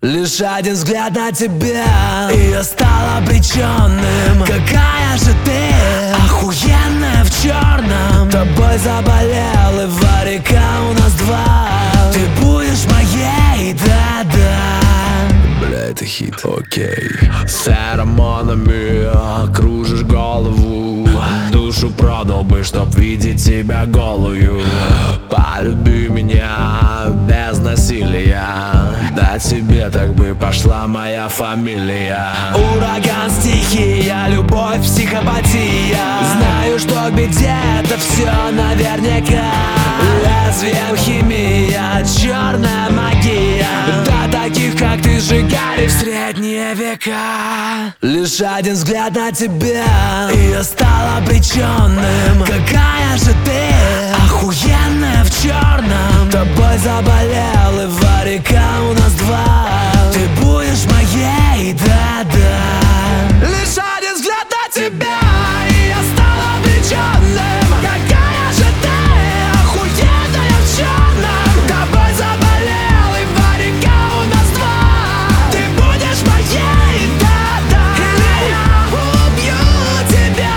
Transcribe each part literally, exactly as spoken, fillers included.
Лишь один взгляд на тебя, и я стал обреченным. Какая же ты охуенная в черном. Тобой заболел, и варика у нас два. Ты будешь моей, да-да. Бля, это хит. Окей. С феромонами кружишь голову. Душу продал бы, чтоб видеть тебя голую. Полюби меня без насилия. Да тебе так бы пошла моя фамилия. Ураган, стихия, любовь, психопатия. Знаю, что к беде это все наверняка. Лезвием химия, черная магия. Да таких, как ты, сжигали в средние века. Лишь один взгляд на тебя, и я стал обреченным. Какая же ты охуенная в черном. Тобой заболел, и варика у нас два. Ты будешь моей, да-да. Лишь один взгляд на тебя, и я стал обреченным. Какая же ты охуенная в черном. Тобой заболел, и варика у нас два. Ты будешь моей, да-да. Или я убью тебя.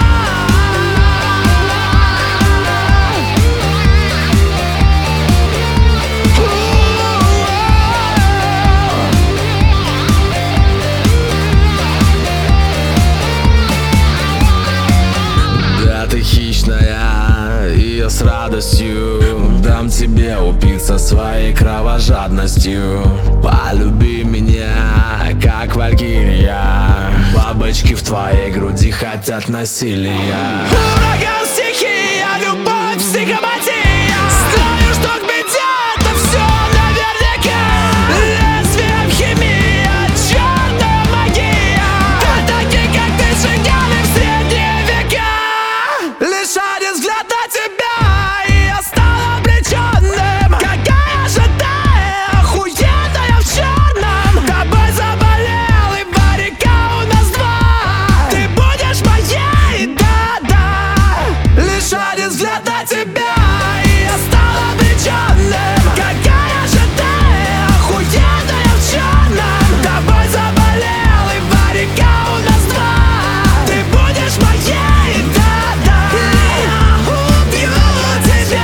Да, ты хищная, и я с радостью дам тебе упиться своей кровожадностью. Полюби меня, как валькирия. Бабочки в твоей груди хотят насилия. Ураган, стихия, любовь, психопатия. Знаю, что к беде это все наверняка. Лезвием химия, черная магия. Да такие, как ты, сжигали в средние века. Лишь один взгляд на тебя, и я стал обреченным. Какая же ты охуенная в черном. Тобой заболел, и варика у нас два. Ты будешь моей, да-да. Лишь один взгляд на тебя, и я стал обреченным. Какая же ты охуенная в черном. Тобой заболел, и варика у нас два. Ты будешь моей, да-да. Я убью тебя.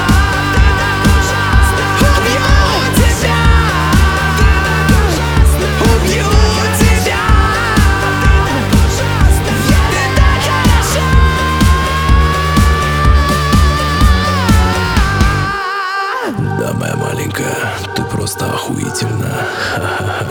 Убью тебя. Убью тебя. Ты так хороша. Да, моя маленькая, ты просто охуительна. Ха-ха-ха.